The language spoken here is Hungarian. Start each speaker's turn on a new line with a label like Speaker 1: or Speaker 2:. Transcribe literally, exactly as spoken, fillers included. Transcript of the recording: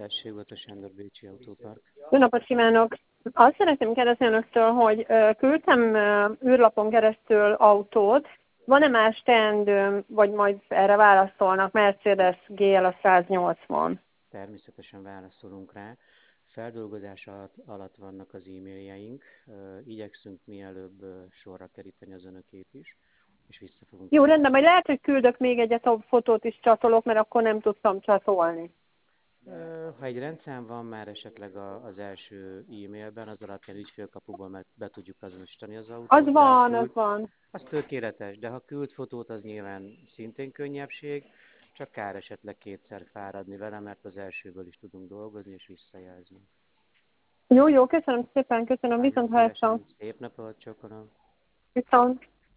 Speaker 1: Tessék, Bata Sándor, Bécsi Autópark.
Speaker 2: Jó napot kívánok! Azt szeretném kérdezni önöktől, hogy ö, küldtem ö, űrlapon keresztül autót. Van-e más teendőm, vagy majd erre válaszolnak? Mercedes gé el a száznyolcvan.
Speaker 1: Természetesen válaszolunk rá. Feldolgozás alatt, alatt vannak az e-mailjeink. Igyekszünk mielőbb sorra keríteni az önökét is, és vissza fogunk.
Speaker 2: Jó, rendben, majd lehet, hogy küldök még egyet, a fotót is csatolok, mert akkor nem tudtam csatolni.
Speaker 1: Ha egy rendszám van már esetleg az első e-mailben, az alapján ügyfélkapuban be tudjuk azonosítani az autót.
Speaker 2: Az van,
Speaker 1: küld,
Speaker 2: az van.
Speaker 1: Az tökéletes, de ha küld fotót, az nyilván szintén könnyebbség, csak kár esetleg kétszer fáradni vele, mert az elsőből is tudunk dolgozni és visszajelzni.
Speaker 2: Jó, jó, köszönöm szépen, köszönöm, viszont hallásra.
Speaker 1: Szép napot, csókolom!
Speaker 2: Viszont.